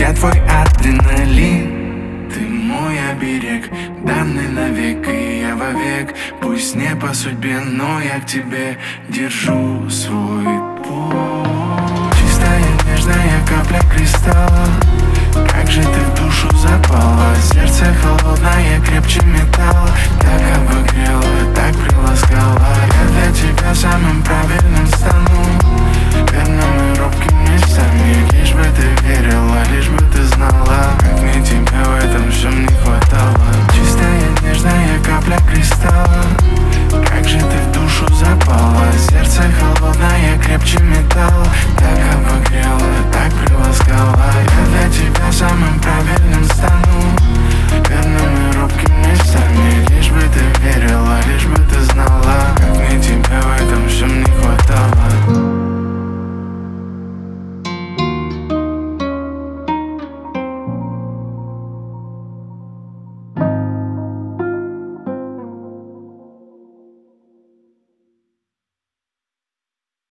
Я твой адреналин, ты мой оберег, данный навек, и я вовек. Пусть не по судьбе, но я к тебе держу свой путь. Чистая, нежная капля кристалла, как же ты в душу запала. Сердце холодное, крепче металла, так обогрела, так приласкала. Я для тебя